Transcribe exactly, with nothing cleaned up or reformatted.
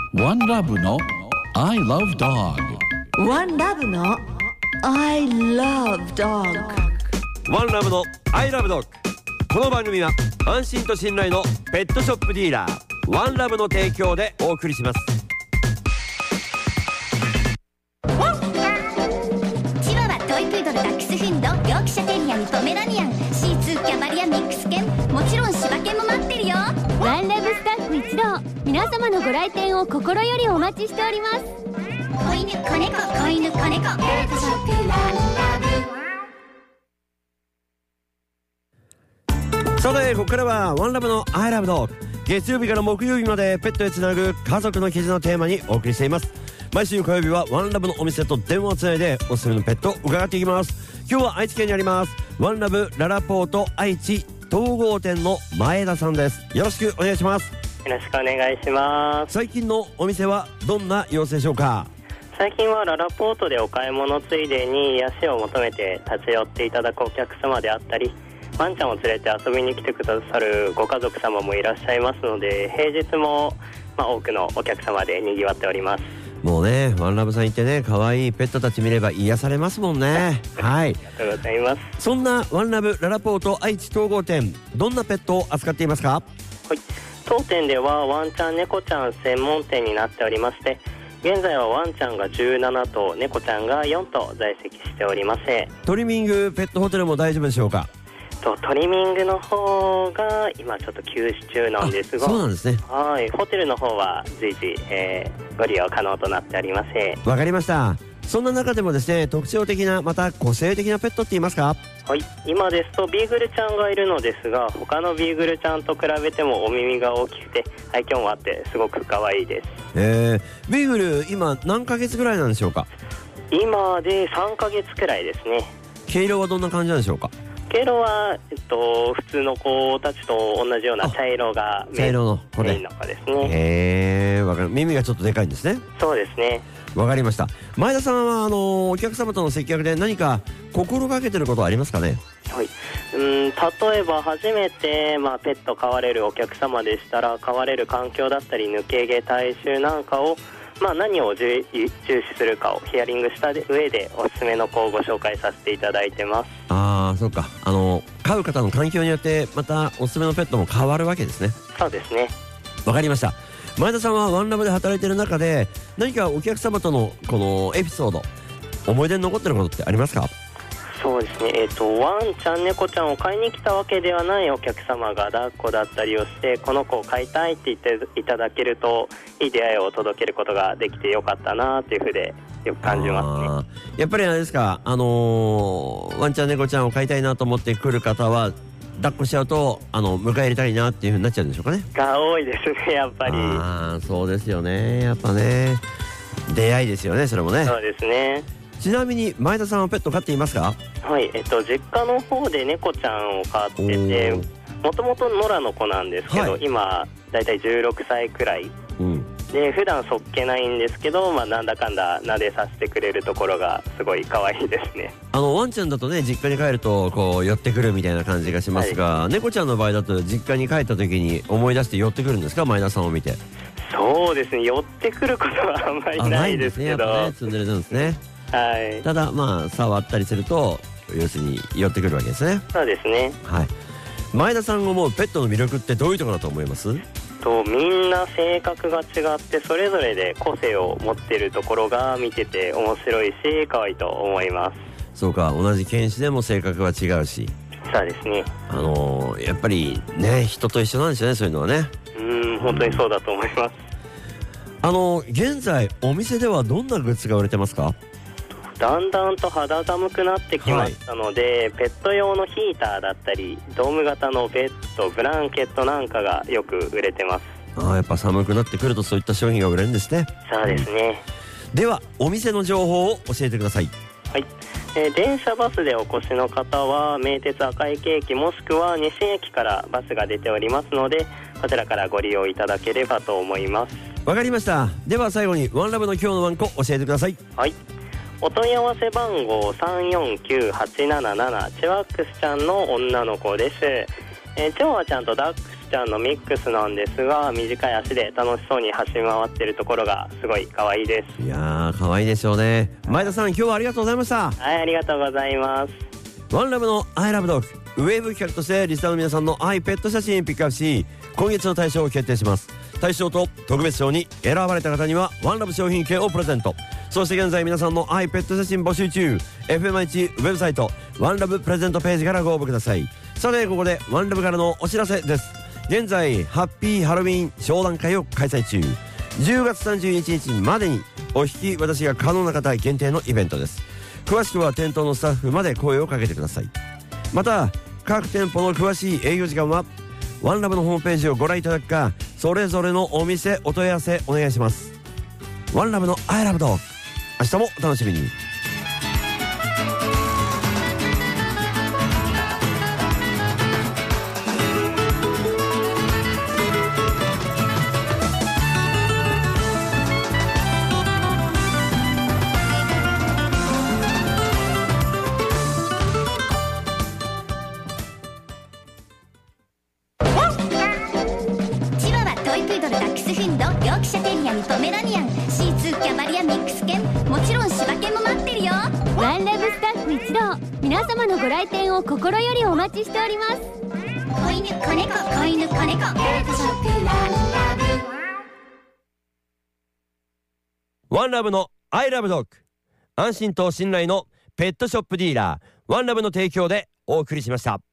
ワンラブの I love dog。 ワンラブの I love dog。 ワンラブの I love dog。 この番組は安心と信頼のペットショップディーラーワンラブの提供でお送りします。 チワワ、トイプードル、ダックスフンド、ヨークシャテリアン、ポメラニアン、シーツー、キャバリア、ミックス犬、もちろん柴犬も待ってるよ。 ワンラブスタッフ一同、皆様のご来店を心よりお待ちしております。 子犬、子猫、子犬、子猫、ペットショップワンラブ。 さてここからはワンラブの I love dog。 月曜日から木曜日までペットへつなぐ家族の絆をテーマにお送りしています。毎週火曜日はワンラブのお店と電話をつないでおすすめのペットを伺っていきます。今日は愛知県にありますワンラブララポート愛知統合店の前田さんです。よろしくお願いします。 よろしくお願いします。 最近のお店はどんな様子でしょうか？ 最近はララポートでお買い物ついでに癒しを求めて立ち寄っていただくお客様であったり、ワンちゃんを連れて遊びに来てくださるご家族様もいらっしゃいますので、平日も、まあ、多くのお客様で賑わっております。 もうねワンラブさん行ってね可愛いペットたち見れば癒されますもんねはい、 ありがとうございます。 そんなワンラブララポート愛知統合店、どんなペットを扱っていますか？ はい、当店ではワンちゃん猫ちゃん専門店になっておりまして、現在はワンちゃんがじゅうななとう、猫ちゃんがよんとう在籍しております。 トリミングペットホテルも大丈夫でしょうか？ とトリミングの方が今ちょっと休止中なんですが、 そうなんですね。 はい、ホテルの方は随時、えー、ご利用可能となっております。 わかりました。そんな中でもですね、特徴的なまた個性的なペットって言いますか？ はい、今ですとビーグルちゃんがいるのですが、他のビーグルちゃんと比べてもお耳が大きくて愛嬌もあってすごく可愛いです。 えー、ビーグル今何ヶ月ぐらいなんでしょうか？ 今でさんかげつくらいですね。 毛色はどんな感じなんでしょうか？ 毛色は、えっと、普通の子たちと同じような茶色がメイン、 茶色の子でメインの子ですね。 へー、わかる。耳がちょっとでかいんですね。 そうですね。 わかりました。前田さんはあのお客様との接客で何か心がけてることはありますかね？ はい、うん、例えば初めて、まあ、ペット飼われるお客様でしたら、飼われる環境だったり抜け毛体臭なんかを、まあ、何を重重視するかをヒアリングした上でおすすめの子をご紹介させていただいてます。 ああ、そうか。あの飼う方の環境によってまたおすすめのペットも変わるわけですね。 そうですね。 わかりました。前田さんはワンラブで働いている中で何かお客様とのこのエピソード、思い出に残ってることってありますか？ そうですね、えーと、ワンちゃん猫ちゃんを買いに来たわけではないお客様が抱っこだったりをして、この子を飼いたいって言っていただけるといい出会いを届けることができてよかったなというふうでよく感じますね。 やっぱりあれですか、あのー、ワンちゃん猫ちゃんを飼いたいなと思って来る方は抱っこしちゃうとあの迎え入れたいなっていう風になっちゃうんでしょうかね？ が多いですね、やっぱり。 ああ、そうですよね。やっぱね、出会いですよね、それもね。 そうですね。 ちなみに前田さんはペット飼っていますか？ はい、えっと実家の方で猫ちゃんを飼ってて、もともと野良の子なんですけど、はい、今だいたいじゅうろくさいくらい、うん、で普段そっけないんですけど、まあ、なんだかんだ撫でさせてくれるところがすごい可愛いですね。 あのワンちゃんだとね、実家に帰るとこう寄ってくるみたいな感じがしますが、はい、猫ちゃんの場合だと実家に帰った時に思い出して寄ってくるんですか？前田さんを見て。 そうですね、寄ってくることはあんまりないですけど。 ないんですね、やっぱね、積んでるんですね。 はい、 ただまあ触ったりすると要するに寄ってくるわけですね。 そうですね。 はい。前田さんが思うペットの魅力ってどういうところだと思います？ とみんな性格が違ってそれぞれで個性を持っているところが見てて面白いし可愛いと思います。 そうか、同じ犬種でも性格は違うし。 そうですね。 あのー、やっぱりね、人と一緒なんですよね、そういうのはね。 うーん、本当にそうだと思います。 あのー、現在お店ではどんなグッズが売れてますか？ だんだんと肌寒くなってきましたので、はい、ペット用のヒーターだったりドーム型のベッド、ブランケットなんかがよく売れてます。 ああ、やっぱ寒くなってくるとそういった商品が売れるんですね。 そうですね、 うん、ではお店の情報を教えてください。 はい、えー、電車バスでお越しの方は名鉄赤池駅もしくは西駅からバスが出ておりますので、こちらからご利用いただければと思います。 わかりました。では最後にワンラブの今日のワンコ教えてください。 はい、お問い合わせ番号さんよんきゅうはちなななな、チワックスちゃんの女の子です。えー、チワワちゃんとダックスちゃんのミックスなんですが、短い足で楽しそうに走り回ってるところがすごい可愛いです。 いやー可愛いですよね。前田さん今日はありがとうございました。 はい、ありがとうございます。 ワンラブの I love dog ウェーブ企画としてリスナーの皆さんの愛ペット写真ピックアップし、今月の大賞を決定します。大賞と特別賞に選ばれた方にはワンラブ商品券をプレゼント。そして現在皆さんの愛ペット写真募集中。 エフエムいち ウェブサイトワンラブプレゼントページからご応募ください。さてここでワンラブからのお知らせです。現在ハッピーハロウィン商談会を開催中。じゅうがつさんじゅういちにちまでにお引き渡しが可能な方限定のイベントです。詳しくは店頭のスタッフまで声をかけてください。また各店舗の詳しい営業時間はワンラブのホームページをご覧いただくか、それぞれのお店お問い合わせお願いします。ワンラブの I love dog、 明日もお楽しみに。 チワワ、トイプードル、ダックスフンド、ヨークシャテリアにポメラニアン、シーツー、キャバリア、ミックス犬、もちろん柴犬も待ってるよ。 ワンラブスタッフ一同、皆様のご来店を心よりお待ちしております。 子犬、子猫、子犬、子猫、ペットショップワンラブ。 ワンラブの I love dog、 安心と信頼のペットショップディーラーワンラブの提供でお送りしました。